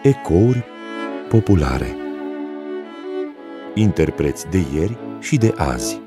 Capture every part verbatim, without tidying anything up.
Ecouri populare. Interpreți de ieri și de azi.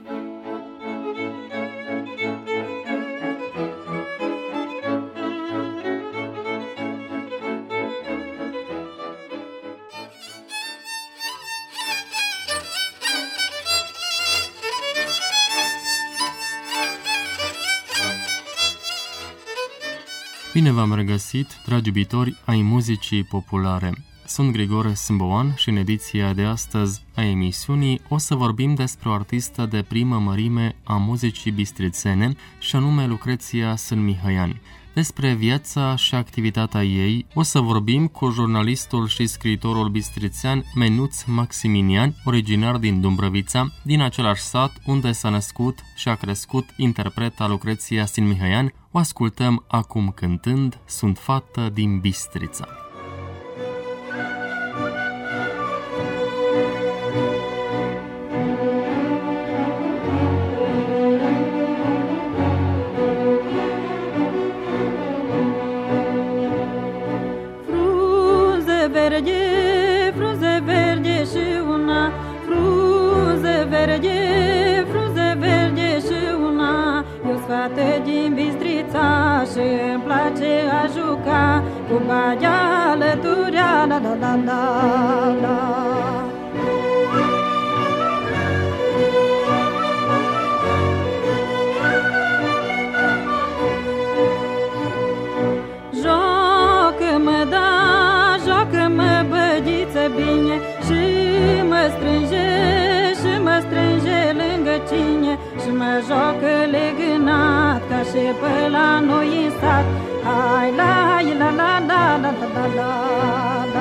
Bine v-am regăsit, dragi iubitori ai muzicii populare. Sunt Grigore Sâmboan și în ediția de astăzi a emisiunii o să vorbim despre o artistă de primă mărime a muzicii bistrițene și anume Lucreția Sân-Mihăian. Despre viața și activitatea ei o să vorbim cu jurnalistul și scriitorul bistrițean Menuț Maximinian, originar din Dumbrăvița, din același sat unde s-a născut și a crescut interpreta Lucreția Sân-Mihăian. O ascultăm acum cântând Sunt fată din Bistrița. Verde, frunze verde și una, frunze verde, frunze verde și una. Eu-s fată din Bistrița și îmi place a juca cu bagea alăturea, la la la la la. Joacă-mă, da, joacă-mă, bădiță, bine, și mă strânge, și mă strânge lângă cine, și mă joacă legânat, ca și pe la noi în sat. Hai, la, la, la, la, la, la, la, la.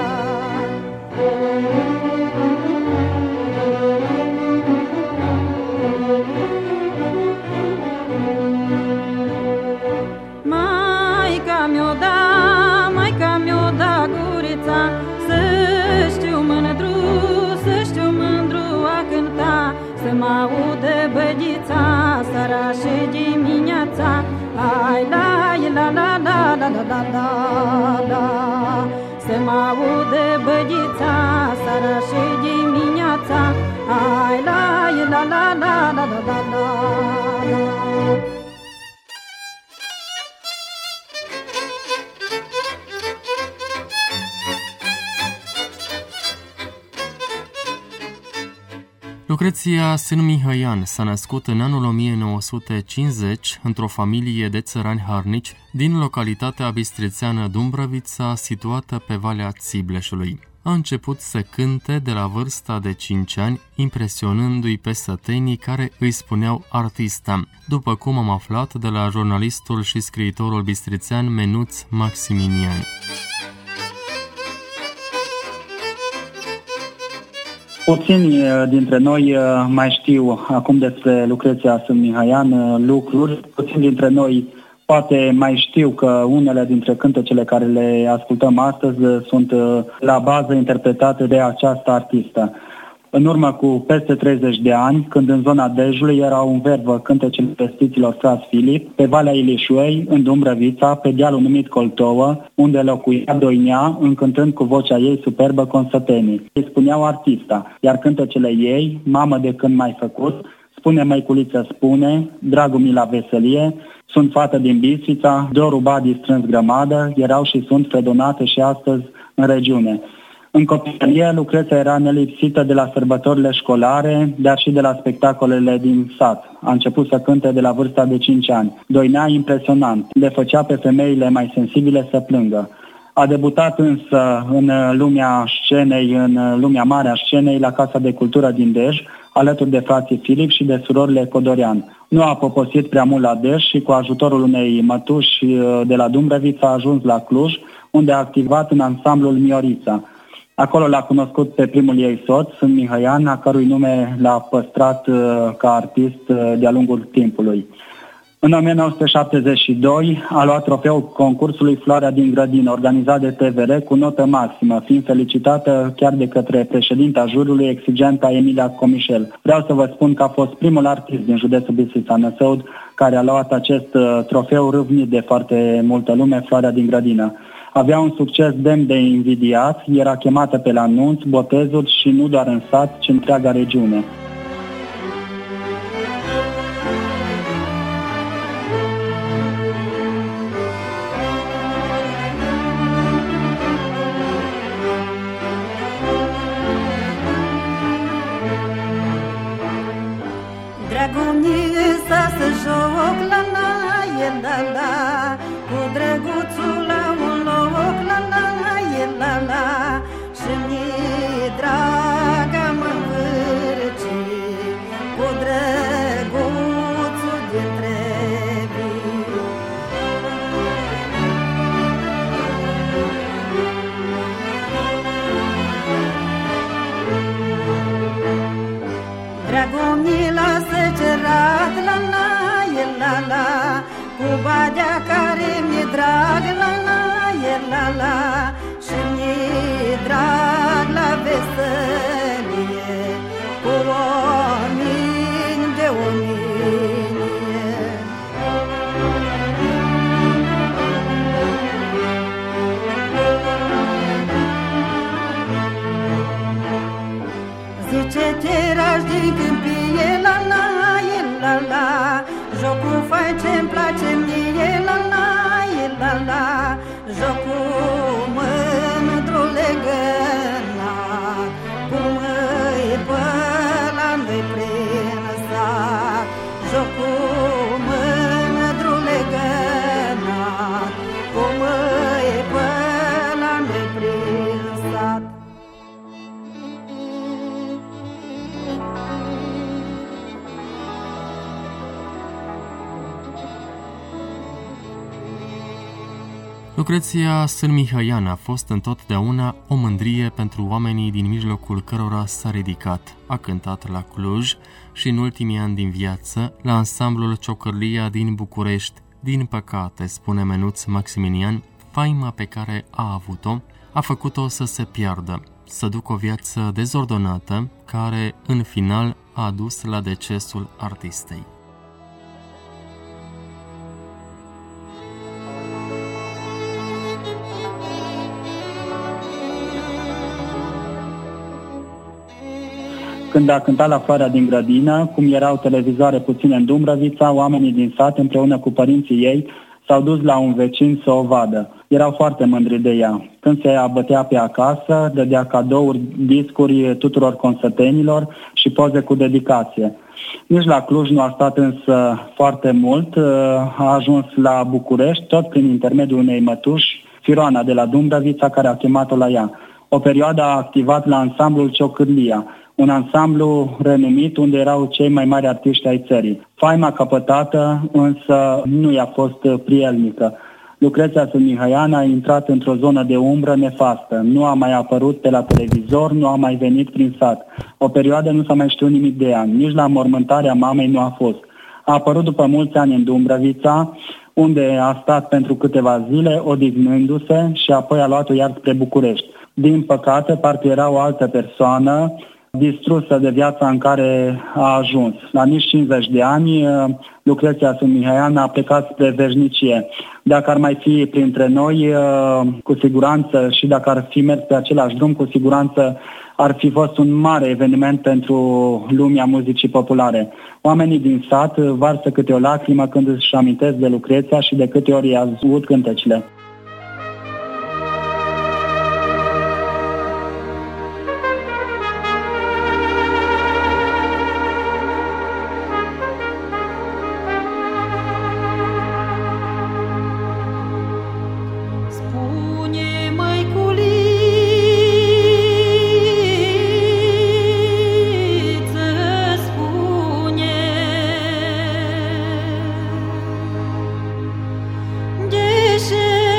Maica mi-o da, maica mi-o da gurița, să știu mândru, să știu mândru a cânta, să mă audă bădița, seara și dimineața. Hai, la, la, la, la, la, la, la, la, la. Să mă audă bădița, seara și dimineața. Hai, la, la, la, la, la, la, la, la. Lucreția Sân-Mihăian s-a născut în anul o mie nouă sute cincizeci într-o familie de țărani harnici din localitatea bistrițeană Dumbrăvița, situată pe Valea Țibleșului. A început să cânte de la vârsta de cinci ani, impresionându-i pe sătenii care îi spuneau artista, după cum am aflat de la jurnalistul și scriitorul bistrițean Menuț Maximinian. Puțini dintre noi mai știu acum despre Lucreția Sân-Mihăian lucruri. Puțini dintre noi poate mai știu că unele dintre cântecele care le ascultăm astăzi sunt la bază interpretate de această artistă. În urmă cu peste treizeci de ani, când în zona Dejului erau în verbă cântecele vestiților frați Filip, pe Valea Ilișuei, în Dumbrăvița, pe dealul numit Coltouă, unde locuia Doinea, încântând cu vocea ei superbă consătenii. Îi spuneau artista, iar cântecele ei, Mamă de când m-ai făcut, Spune măiculiță, spune, Dragul mi la veselie, Sunt fată din Bistrița, Dorul Badii strâns grămadă, erau și sunt fredonate și astăzi în regiune. În copilărie, Lucreția era nelipsită de la sărbătorile școlare, dar și de la spectacolele din sat. A început să cânte de la vârsta de cinci ani. Doinea impresionant, le făcea pe femeile mai sensibile să plângă. A debutat însă în lumea scenei, în lumea mare a scenei, la Casa de Cultură din Dej, alături de frații Filip și de surorile Codorian. Nu a poposit prea mult la Dej și cu ajutorul unei mătuși de la Dumbrăvița a ajuns la Cluj, unde a activat în ansamblul Miorița. Acolo l-a cunoscut pe primul ei soț, Sân-Mihăian, a cărui nume l-a păstrat uh, ca artist uh, de-a lungul timpului. În o mie nouă sute șaptezeci și doi a luat trofeul concursului Floarea din Grădină, organizat de T V R cu notă maximă, fiind felicitată chiar de către președinta juriului, exigenta Emilia Comișel. Vreau să vă spun că a fost primul artist din județul Bistrița-Năsăud care a luat acest uh, trofeu râvnit de foarte multă lume, Floarea din Grădină. Avea un succes demn de invidiat, era chemată pe la nunți, botezuri și nu doar în sat, ci întreaga regiune. Dragonița să joc la la, e la la, cu drăguțul la un loc la la, e la la, și mi-e draga mă învârci, cu drăguțul dintre vii. Dragomila se cerat la la, e la la, cu badea care mi-e drag la la, e la la, și mi-e drag la veselie, cu oameni de omenie. Zice-te rași din câmpie la la, e la la, jocul fai ce-mi place mie la la, e la la, jocul mândru legănat, cum îi pe la noi prin sat, jocul mândru legănat, cum îi pe la noi prin sat. Lucreția Sân-Mihăian a fost întotdeauna o mândrie pentru oamenii din mijlocul cărora s-a ridicat. A cântat la Cluj și în ultimii ani din viață la ansamblul Ciocârlia din București. Din păcate, spune Menuț Maximinian, faima pe care a avut-o a făcut-o să se piardă, să ducă o viață dezordonată, care în final a dus la decesul artistei. Când a cântat la Floarea din grădină, cum erau televizoare puține în Dumbrăvița, oamenii din sat, împreună cu părinții ei, s-au dus la un vecin să o vadă. Erau foarte mândri de ea. Când se abătea pe acasă, dădea cadouri, discuri tuturor consătenilor și poze cu dedicație. Nici la Cluj nu a stat însă foarte mult, a ajuns la București, tot prin intermediul unei mătuși, Firoana de la Dumbrăvița, care a chemat-o la ea. O perioadă a activat la ansamblul Ciocârlia, un ansamblu renumit unde erau cei mai mari artiști ai țării. Faima căpătată însă nu i-a fost prielnică. Lucreția Sân-Mihăian a intrat într-o zonă de umbră nefastă. Nu a mai apărut pe la televizor, nu a mai venit prin sat. O perioadă nu s-a mai știut nimic de ea, nici la mormântarea mamei nu a fost. A apărut după mulți ani în Dumbrăvița, unde a stat pentru câteva zile, odihnându-se, și apoi a luat-o iar spre București. Din păcate, parcă era o altă persoană, distrusă de viața în care a ajuns. La nici cincizeci de ani, Lucreția Sân-Mihăian a plecat spre veșnicie. Dacă ar mai fi printre noi, cu siguranță, și dacă ar fi mers pe același drum, cu siguranță ar fi fost un mare eveniment pentru lumea muzicii populare. Oamenii din sat varsă câte o lacrimă când își amintesc de Lucreția și de câte ori i-a auzit cântecele. Deșe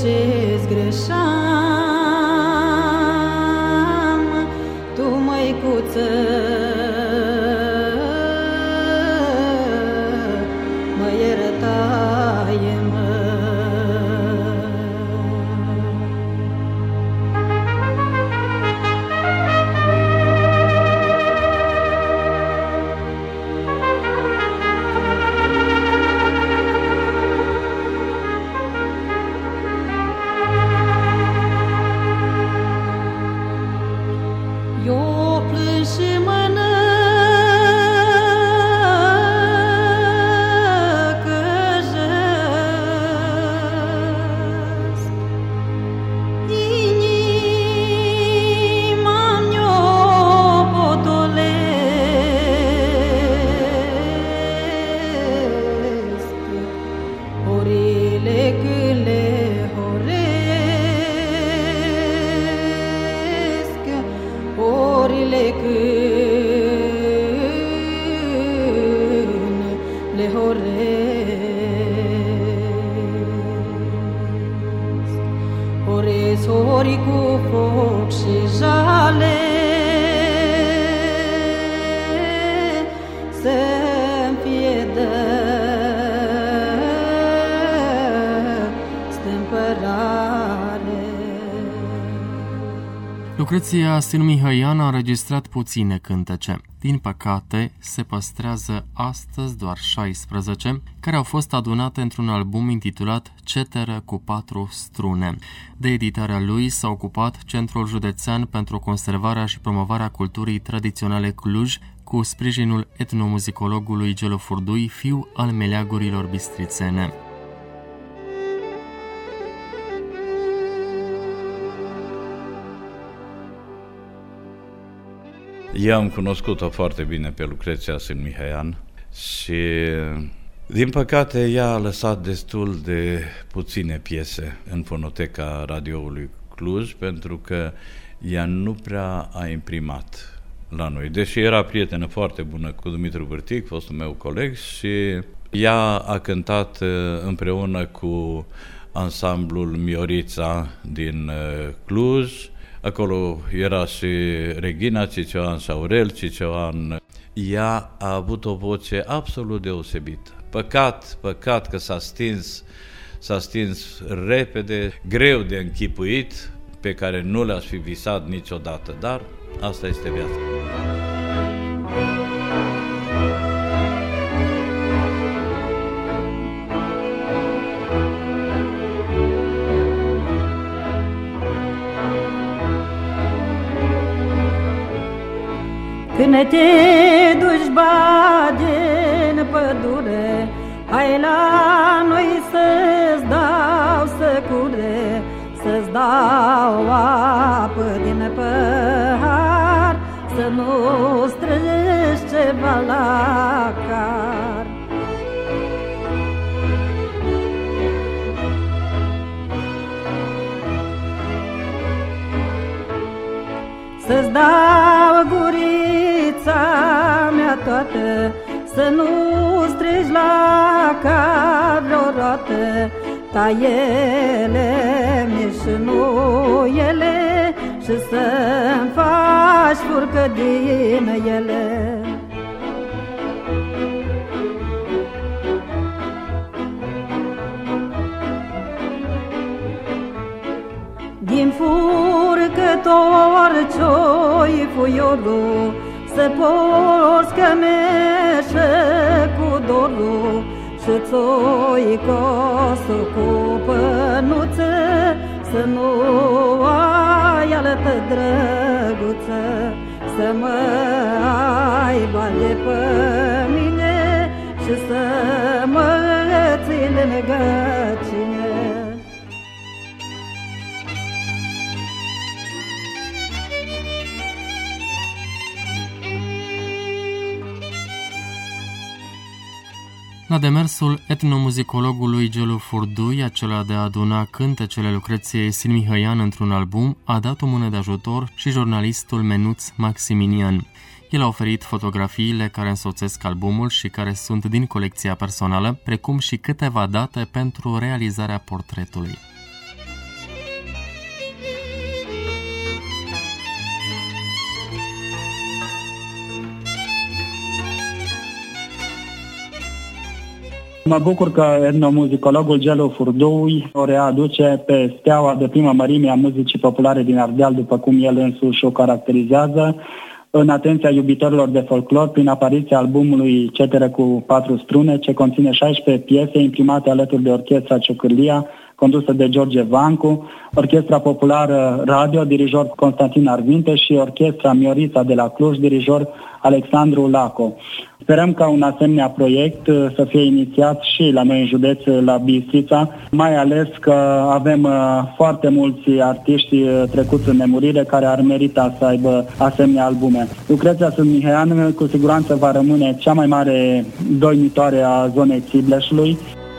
și-ți greșeam, tu, măicuță, mă iertai-mă. Eu plâng și mănăcăjesc, inima-mi-o potolesc, orile când le horesc, orile când le horesc. Orez ori cu foc și jale, să-mi fie dă stâmpărare. Lucreția Sin-Mihăian a înregistrat puține cântece. Din păcate, se păstrează astăzi doar șaisprezece, care au fost adunate într-un album intitulat Ceteră cu patru strune. De editarea lui s-a ocupat Centrul Județean pentru Conservarea și Promovarea Culturii Tradiționale Cluj, cu sprijinul etnomuzicologului Gelu Furdui, fiu al meleagurilor bistrițene. Eu am cunoscut-o foarte bine pe Lucreția Sin-Mihăian și, din păcate, ea a lăsat destul de puține piese în fonoteca radioului Cluj, pentru că ea nu prea a imprimat la noi. Deși era prietenă foarte bună cu Dumitru Vârtic, fostul meu coleg, și ea a cântat împreună cu ansamblul Miorița din Cluj. Acolo era și Regina Cicioan și Aurel Cicioan. Ea a avut o voce absolut deosebită. Păcat, păcat că s-a stins, s-a stins repede, greu de închipuit, pe care nu le-aș fi visat niciodată, dar asta este viața. Când te duci bage în pădure, hai la noi să-ți dau săcure, să-ți dau apă din păhar, să nu strângi ceva la car. Să-ți dau gurița mea toată, să nu strigi la car vreo roată, taiele-mi și nu ele, și să-mi faci furcă din ele. Din furcător ce-oi fuiorul, să porți cămeșă cu dorul, și-ți-oi cosă cu pănuță, să nu ai altă drăguță, să mă aibă de pe mine și să mă ții lângă cine. La demersul etnomuzicologului Gelu Furdui, acela de a aduna cântecele Lucreției Sin-Mihăian într-un album, a dat o mână de ajutor și jurnalistul Menuț Maximinian. El a oferit fotografiile care însoțesc albumul și care sunt din colecția personală, precum și câteva date pentru realizarea portretului. Mă bucur că etnomuzicologul Gelu Furdui o readuce pe steaua de primă mărime a muzicii populare din Ardeal, după cum el însuși o caracterizează, în atenția iubitorilor de folclor, prin apariția albumului Cetere cu patru strune, ce conține șaisprezece piese imprimate alături de Orchestra Ciocârlia, condusă de George Vancu, Orchestra Populară Radio, dirijor Constantin Arvinte, și Orchestra Miorița de la Cluj, dirijor Alexandru Laco. Sperăm ca un asemenea proiect să fie inițiat și la noi în județ, la Bistrița, mai ales că avem foarte mulți artiști trecuți în nemurire care ar merita să aibă asemenea albume. Lucreția Sfânt Mihăian cu siguranță va rămâne cea mai mare doinitoare a zonei Țibleșului.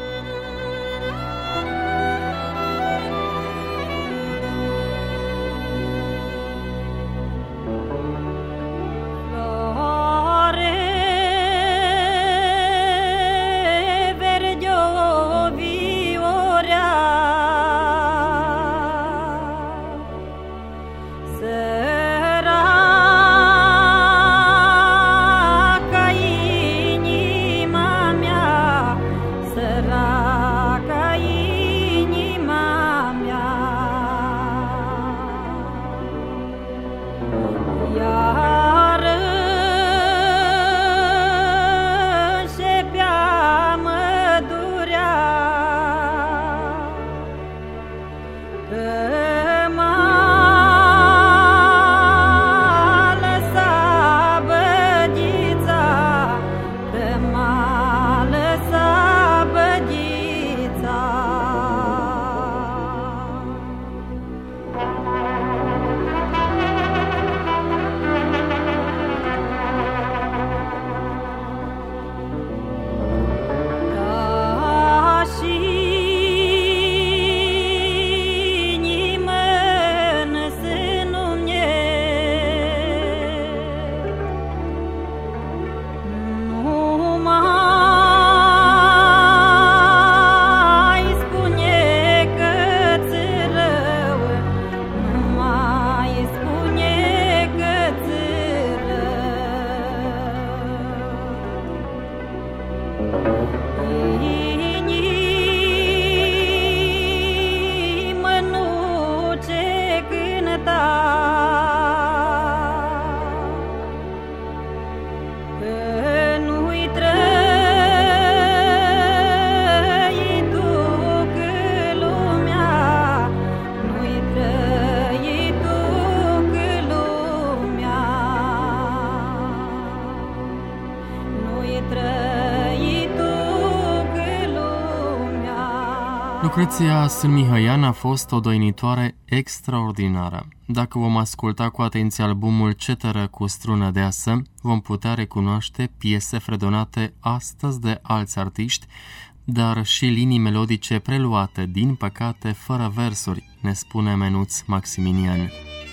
Lucreția Sfânt Mihăian a fost o doinitoare extraordinară. Dacă vom asculta cu atenție albumul Ceteră cu strună deasă, vom putea recunoaște piese fredonate astăzi de alți artiști, dar și linii melodice preluate, din păcate, fără versuri, ne spune Menuț Maximinian.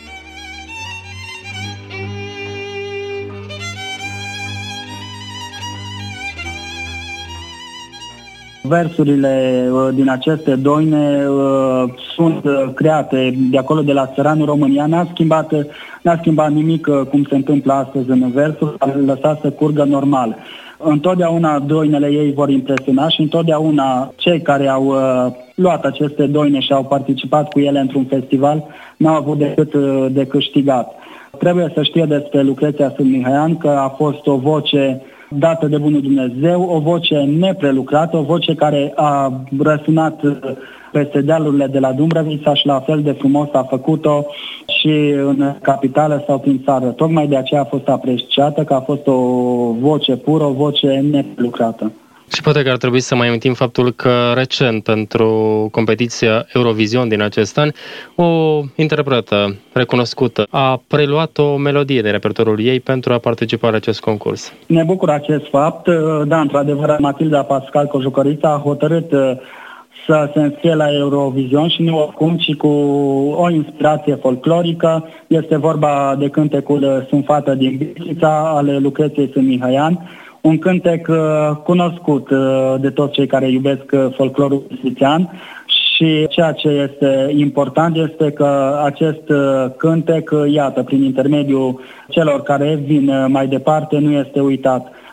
Versurile din aceste doine uh, sunt uh, create de acolo, de la țăranul România. N-a schimbat, n-a schimbat nimic uh, cum se întâmplă astăzi în versuri, a lăsat să curgă normal. Întotdeauna doinele ei vor impresiona și întotdeauna cei care au uh, luat aceste doine și au participat cu ele într-un festival n-au avut decât uh, de câștigat. Trebuie să știe despre Lucreția Sfânt Mihăian că a fost o voce dată de Bunul Dumnezeu, o voce neprelucrată, o voce care a răsunat peste dealurile de la Dumbrăvița și la fel de frumos a făcut-o și în capitală sau prin țară. Tocmai de aceea a fost apreciată, că a fost o voce pură, o voce neprelucrată. Și poate că ar trebui să mai amintim faptul că recent, pentru competiția Eurovision din acest an, o interpretă recunoscută a preluat o melodie de repertoriul ei pentru a participa la acest concurs. Ne bucură acest fapt. Da, într-adevăr, Matilda Pascal Cojucărița a hotărât să se înscrie la Eurovision și nu oricum, ci cu o inspirație folclorică. Este vorba de cântecul Sunt fată din Bistrița, ale Lucreției Sfânt Mihăian, un cântec uh, cunoscut uh, de toți cei care iubesc uh, folclorul bistrițean și ceea ce este important este că acest uh, cântec, uh, iată, prin intermediul celor care vin uh, mai departe, nu este uitat.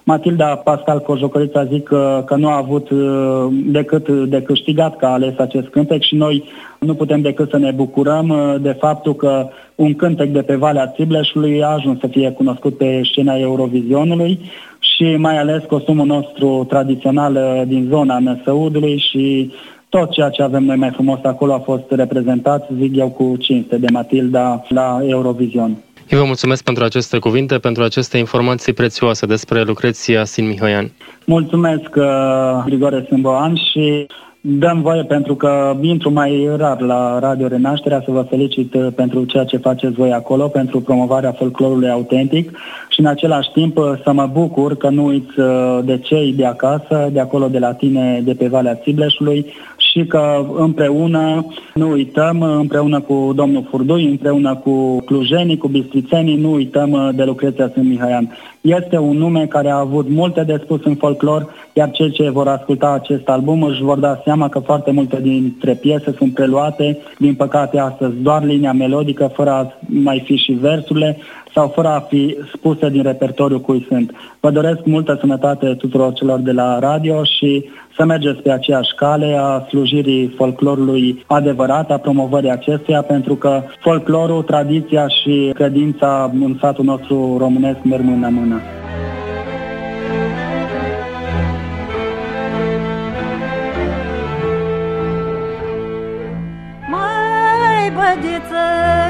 Matilda Pascal Cojocărița zic că, că nu a avut decât de câștigat că a ales acest cântec și noi nu putem decât să ne bucurăm de faptul că un cântec de pe Valea Țibleșului a ajuns să fie cunoscut pe scena Eurovizionului și mai ales costumul nostru tradițional din zona Năsăudului și tot ceea ce avem noi mai frumos acolo a fost reprezentat, zic eu, cu cinste de Matilda la Eurovision. Eu vă mulțumesc pentru aceste cuvinte, pentru aceste informații prețioase despre Lucreția Sin-Mihăian. Mulțumesc, Grigore Sâmboan, și dăm voie, pentru că intru mai rar la Radio Renașterea, să vă felicit pentru ceea ce faceți voi acolo, pentru promovarea folclorului autentic și în același timp să mă bucur că nu uiți de cei de acasă, de acolo de la tine, de pe Valea Țibleșului, și că împreună, nu uităm, împreună cu domnul Furdui, împreună cu clujenii, cu bistrițenii, nu uităm de Lucreția Sin-Mihăian. Este un nume care a avut multe de spus în folclor, iar cei ce vor asculta acest album își vor da seama că foarte multe dintre piese sunt preluate, din păcate astăzi doar linia melodică, fără a mai fi și versurile, sau fără a fi spuse din repertoriu cui sunt. Vă doresc multă sănătate tuturor celor de la radio și să mergeți pe aceeași cale a slujirii folclorului adevărat, a promovării acestuia, pentru că folclorul, tradiția și credința în satul nostru românesc merg mână-mână. Mai bădiță,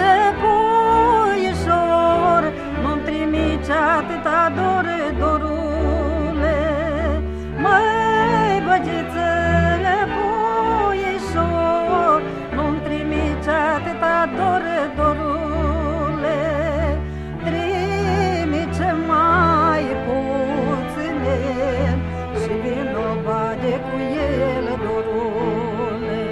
puișor, nu-mi trimiți atâta dor, dorule. Mai bădiță, puișor, nu-mi trimiți atâta dor, dorule. Trimice mai puține și vino bage cu el, dorule.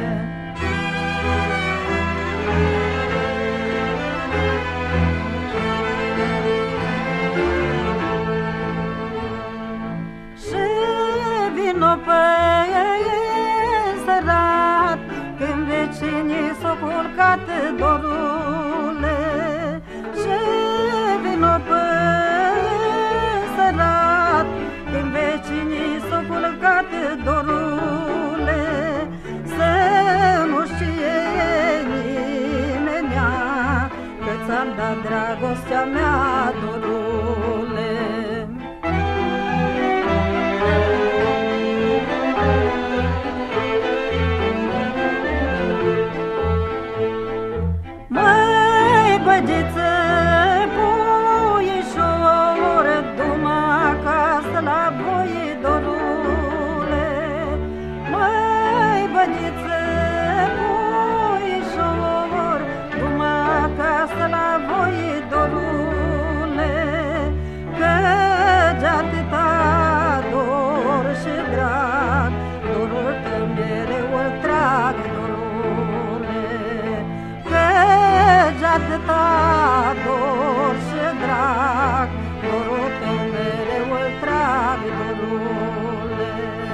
Și vino pe sărat când vecinii s-au culcat, dorule. Și vino pe sărat când vecinii s-au culcat, dorule. Să nu știe nimenea că ți-am dat dragostea mea, dorule. Mai băgiță, puișor, du-mă acasă la voi, dorule. Mai băgiță, puișor, du-mă acasă la voi, dorule. Căci atâta dor și drag, dorul tău mereu îl trag, dorule. Căci atâta dor și drag, dorul tău mereu îl trag, dorule.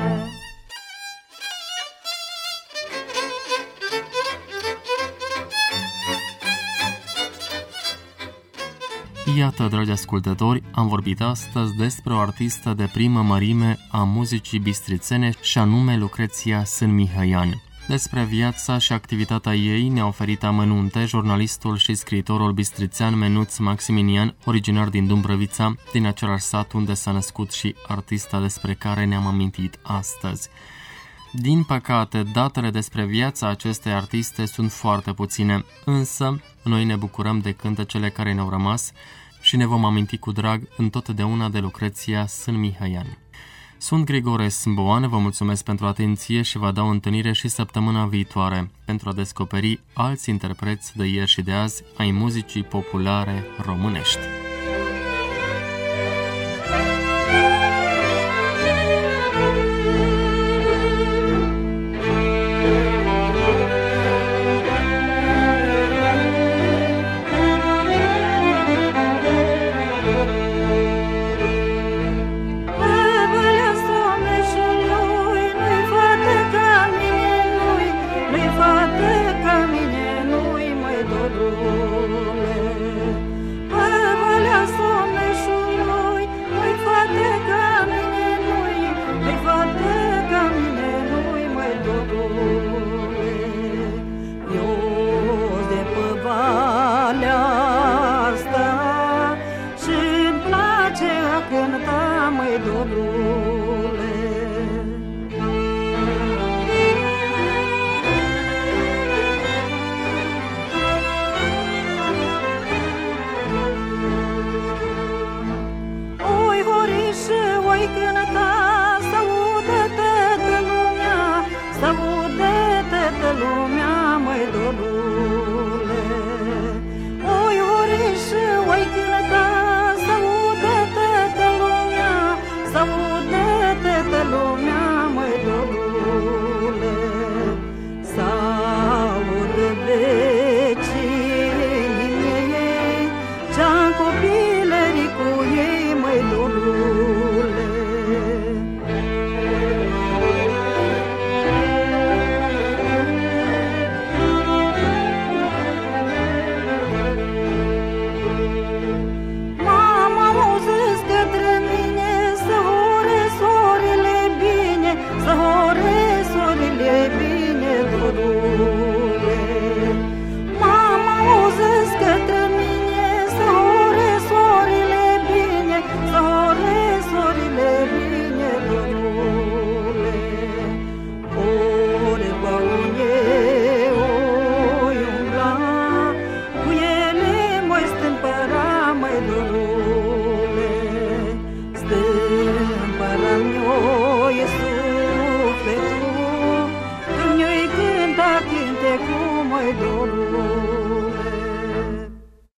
Iată, dragi ascultători, am vorbit astăzi despre o artistă de primă mărime a muzicii bistrițene și anume Lucreția Sin-Mihăian. Despre viața și activitatea ei ne-a oferit amănunte jurnalistul și scriitorul bistrițean Menuț Maximinian, originar din Dumbrăvița, din același sat unde s-a născut și artista despre care ne-am amintit astăzi. Din păcate, datele despre viața acestei artiste sunt foarte puține, însă noi ne bucurăm de cântecele care ne-au rămas și ne vom aminti cu drag întotdeauna de Lucreția Sin-Mihăian. Sunt Grigore Sâmboan, vă mulțumesc pentru atenție și vă dau întâlnire și săptămâna viitoare pentru a descoperi alți interpreți de ieri și de azi ai muzicii populare românești.